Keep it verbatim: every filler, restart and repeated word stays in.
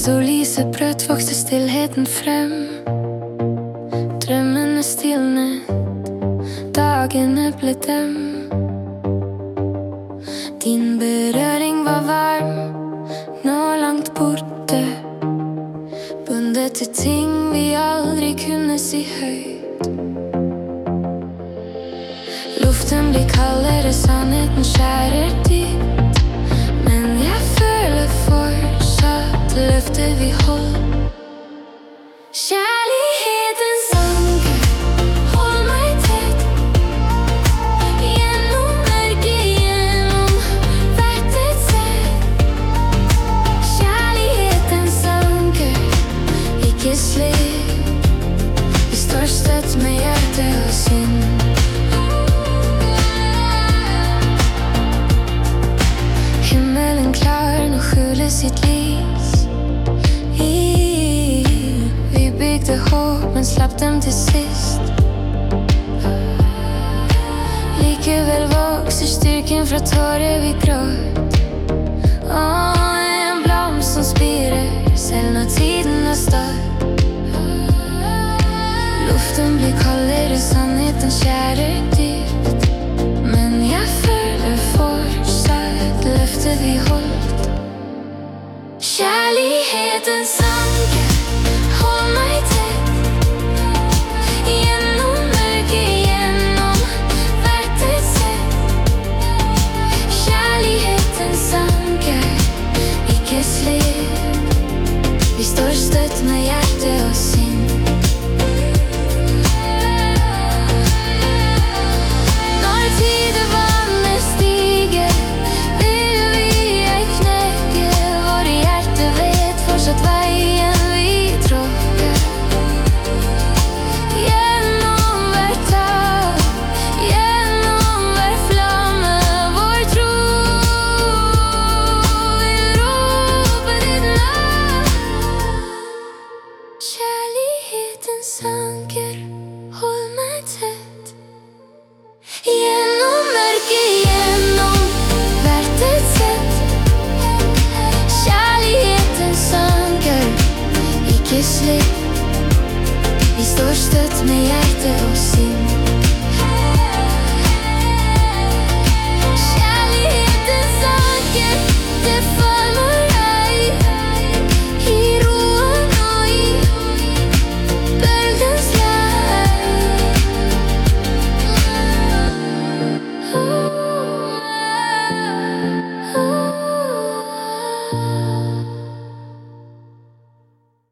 Så lyset brøt, vokste stillheten frem. Drømmene stilnet, dagene ble dem. Din berøring var varm, nå langt borte. Bundet til ting vi aldri kunne si høyt. Luften blir kaldere, sannheten skjærer dypt. Men jeg føler fortsatt løftet vi holdt. Kjærlighetens anker, hold meg tett. Gjennom mørket, gjennom hvert et sett. Kjærlighetens anker, ikke slipp. Vi står støtt med hjerte og sinn. Himmelen klar, nå skjuler sitt lys. Vi bygde håp, men slapp dem til sist. Likevel vokser styrken fra tårer vi gråt. Åh, en blomst som spirer, selv når tiden er stått. Luften blir kaldere, sannheten skjærer dypt. Men jeg føler fortsatt løftet vi holdt. Kjærlighetens anker, hold meg tett. Gjennom mørket, gjennom hvert et sett. Kjærlighetens anker, ikke slipp. Vi står støtt med hjerte og sinn. Når tidevannet stiger, vil vi ei knekke. Våre hjerter vet fortsatt veien vi tråkker. Gjennom hvert tap, gjennom hver flamme, vår tro vil rope ditt navn. Kjærlighetens anker, hold meg tett. Gjennom mørket, gjennom hvert et sett. Kjærlighetens anker, ikke slipp. Vi står støtt med hjerte og sinn.